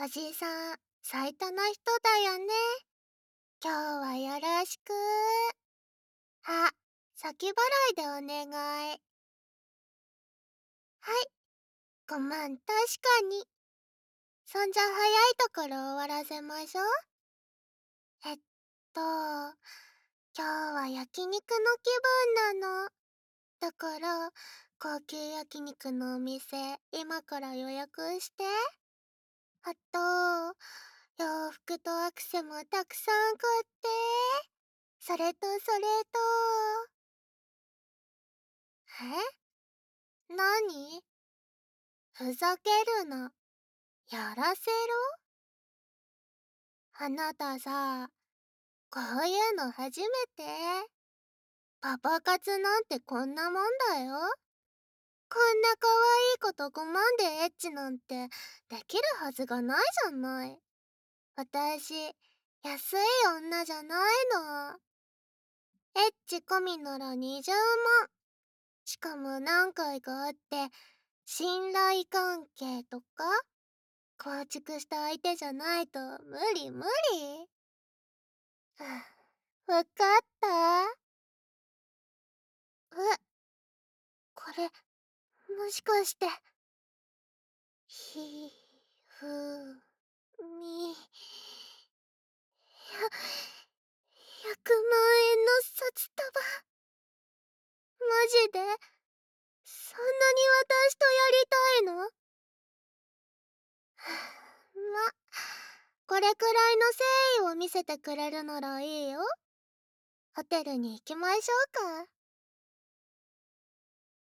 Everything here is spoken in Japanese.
おじいさん、サイトの人だよね。今日はよろしく。あ、先払いでお願い。はい、5万確かに。そんじゃ早いところ終わらせましょう。えっ今日は焼肉の気分なの。だから、高級焼肉のお店、今から予約して。あと、洋服とアクセもたくさん買って。それと、何？ふざけるな。やらせろ？あなたさ、こういうの初めて？パパ活なんてこんなもんだよ。こんな可愛い子と5万でエッチなんてできるはずがないじゃない。私、安い女じゃないの。エッチ込みなら20万。しかも何回か会って、信頼関係とか構築した相手じゃないと無理無理。わかった？これ、もしかして。ひふみ、100万円の札束。マジで？そんなに私とやりたいの？これくらいの誠意を見せてくれるならいいよ。ホテルに行きましょうか。